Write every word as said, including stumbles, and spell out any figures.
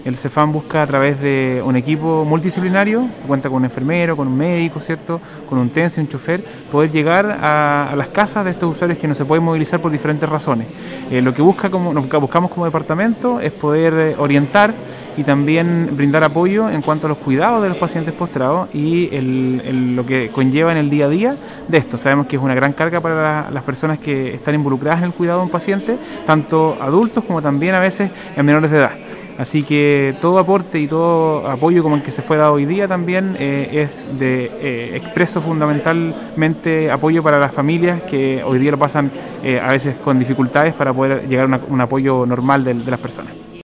El CEFAM busca a través de un equipo multidisciplinario, que cuenta con un enfermero, con un médico, ¿cierto? Con un TENS y un chofer, poder llegar a, a las casas de estos usuarios que no se pueden movilizar por diferentes razones. Eh, lo que busca como, lo que buscamos como departamento es poder eh, orientar y también brindar apoyo en cuanto a los cuidados de los pacientes postrados y el, el, lo que conlleva en el día a día de esto. Sabemos que es una gran carga para la, las personas que están involucradas en el cuidado de un paciente, tanto adultos como también a veces en menores de edad. Así que todo aporte y todo apoyo como el que se fue dado hoy día también eh, es de eh, expreso fundamentalmente apoyo para las familias que hoy día lo pasan eh, a veces con dificultades para poder llegar a una, un apoyo normal de, de las personas.